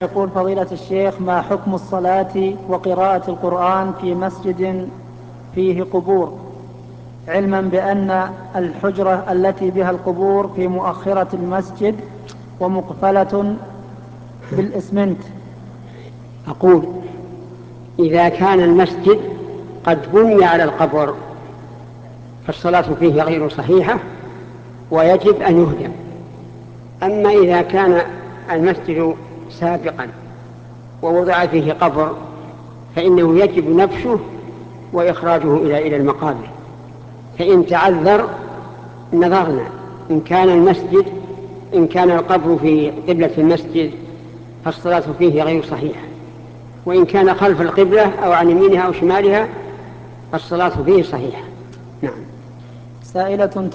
يقول فضيلة الشيخ: ما حكم الصلاة وقراءة القرآن في مسجد فيه قبور، علما بأن الحجرة التي بها القبور في مؤخرة المسجد ومقفلة بالإسمنت؟ أقول: إذا كان المسجد قد بني على القبر فالصلاة فيه غير صحيحة ويجب أن يهدم. أما إذا كان المسجد سابقا ووضع فيه قبر فإنه يجب نبشه وإخراجه إلى المقابر. فإن تعذر نظرنا إن كان القبر في قبلة المسجد فالصلاة فيه غير صحيحة، وإن كان خلف القبلة أو عن يمينها أو شمالها فالصلاة فيه صحيحة. نعم. سائلة